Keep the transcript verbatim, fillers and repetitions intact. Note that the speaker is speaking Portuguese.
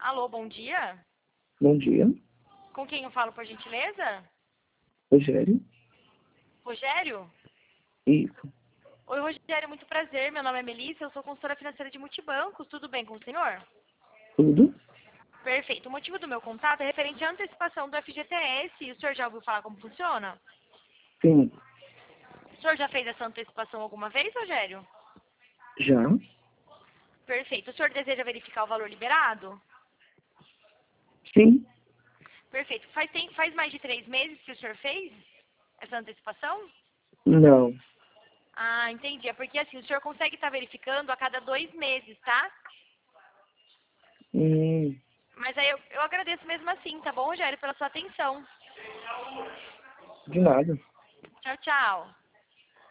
Alô, bom dia. Bom dia, Com quem eu falo, por gentileza? Rogério. Rogério? Isso, Oi, Rogério, muito prazer. Meu nome é Melissa, eu sou consultora financeira de multibancos. Tudo bem com o senhor? tudo? Perfeito. O motivo do meu contato é referente à antecipação do F G T S. O senhor já ouviu falar como funciona? Sim, O senhor já fez essa antecipação alguma vez, Rogério? já? Perfeito. O senhor deseja verificar o valor liberado? Sim, Perfeito. Faz, tem, faz mais de três meses que o senhor fez essa antecipação? não. Ah, entendi. É porque assim, o senhor consegue estar verificando a cada dois meses, tá? Hum, Mas aí eu, eu agradeço mesmo assim, tá bom, Rogério, pela sua atenção. de nada. Tchau, tchau.